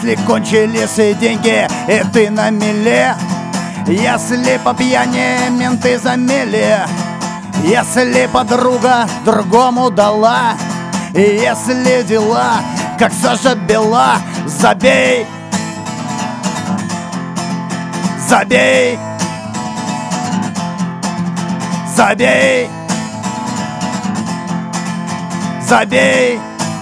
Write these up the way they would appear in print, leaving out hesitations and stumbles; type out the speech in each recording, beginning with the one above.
Если кончились деньги и ты на меле, если по пьяни менты замели, если подруга другому дала, и если дела как Саша Бела, забей, забей, забей, забей.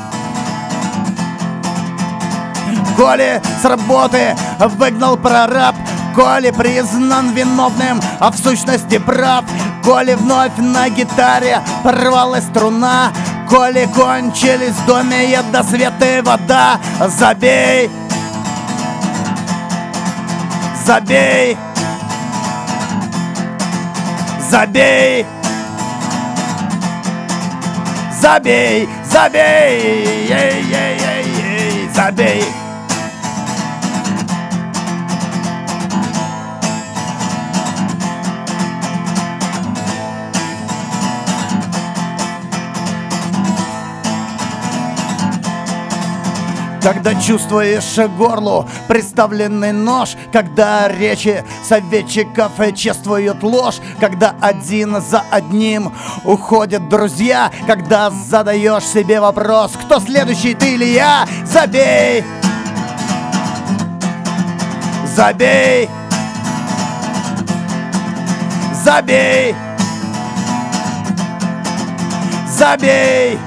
Коли с работы выгнал прораб, коли признан виновным, а в сущности прав, коли вновь на гитаре порвалась струна, коли кончились в доме еда, свет и вода, забей, забей, забей, забей, забей, забей. Когда чувствуешь горлу приставленный нож, когда речи советчиков чествуют ложь, когда один за одним уходят друзья, когда задаешь себе вопрос, кто следующий, ты или я, забей, забей, забей, забей,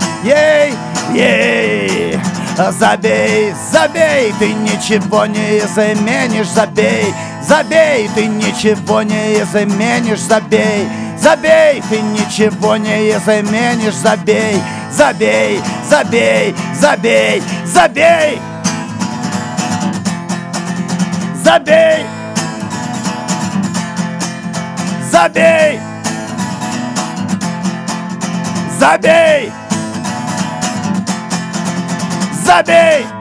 ей. Забей, забей, ты ничего не изменишь, забей, забей, ты ничего не изменишь, забей, забей, ты ничего не изменишь, забей, забей, забей, забей, забей, забей, забей, забей. Забей!